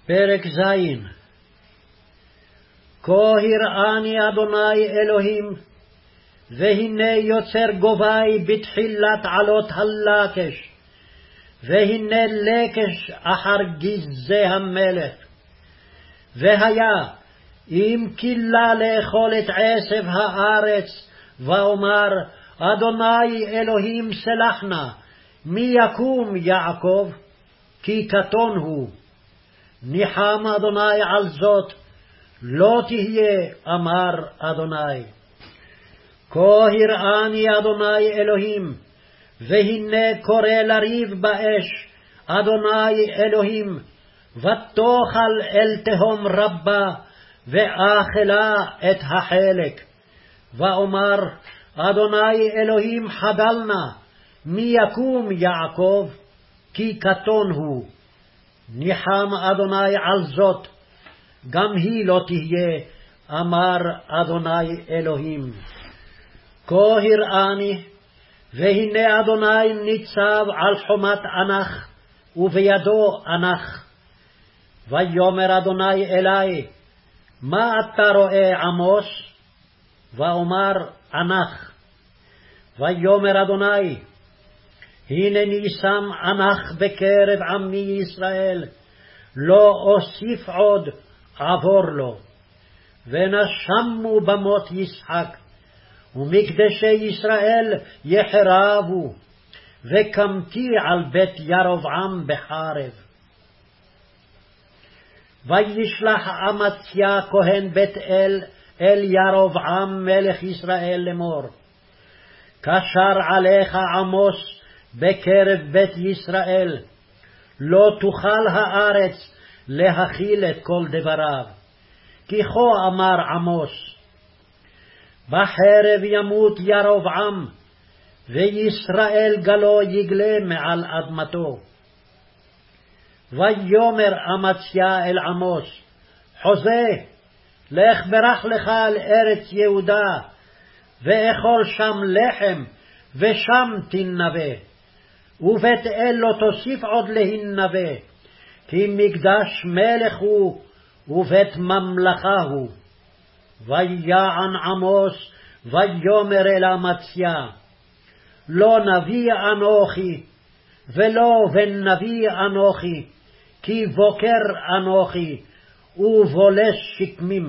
פרק ז'. כה הראני אדוני אלוהים, והנה יוצר גובי בתחילת עלות הלקש, והנה לקש אחר גזי המלך. והיה אם כילה לאכול את עשב הארץ, ואומר אדוני אלוהים סלח נא, מי יקום יעקב, כי קטון הוא. ניחם אדוני על זאת, לא תהיה, אמר אדוני. כה הראני אדוני אלוהים, והנה קורא לריב באש, אדוני אלוהים, ותאכל אל תהום רבה, ואכלה את החלק. ואומר אדוני אלוהים חדל נא, מי יקום יעקב, כי קטון הוא. ניחם אדוני על זאת, גם היא לא תהיה, אמר אדוני אלוהים. כה הראני, והנה אדוני ניצב על חומת ענך, ובידו ענך. ויאמר אדוני אלי, מה אתה רואה עמוס? ואומר ענך. ויאמר אדוני, הנני שם ענך בקרב עמי ישראל, לא אוסיף עוד עבור לו. ונשמו במות ישחק, ומקדשי ישראל יחרבו, וקמתי על בית ירבעם בחרב. וישלח אמציה כהן בית אל אל ירבעם מלך ישראל לאמור, קשר עליך עמוס בקרב בית ישראל, לא תוכל הארץ להכיל את כל דבריו, כי כה אמר עמוס, בחרב ימות ירבעם, וישראל גלו יגלה מעל אדמתו. ויאמר אמציה אל עמוס, חוזה, לך ברח לך על ארץ יהודה, ואכול שם לחם, ושם תנבא, ובית אל לא תוסיף עוד להנבא, כי מקדש מלך הוא, ובית ממלכה הוא. ויען עמוס, ויאמר אל אמציה, לא נביא אנוכי, ולא בן נביא אנוכי, כי בוקר אנוכי, ובולש שקמים.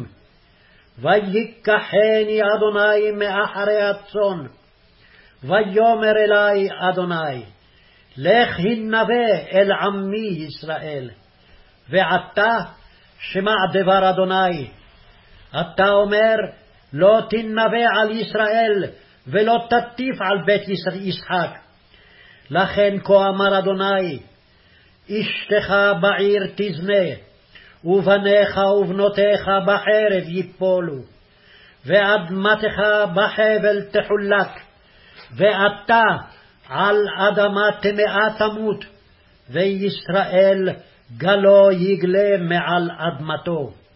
ויקחני אדוני מאחרי הצאן, ויאמר אלי אדוני, לך הנבא אל עמי ישראל. ועתה שמע דבר אדוני, אתה אומר, לא תנבא על ישראל, ולא תטיף על בית ישחק. לכן כה אמר אדוני, אשתך בעיר תזנה, ובניך ובנותיך בחרב ייפולו, ואדמתך בחבל תחולק, ואתה על אדמה טמאה תמות, וישראל גלו יגלה מעל אדמתו.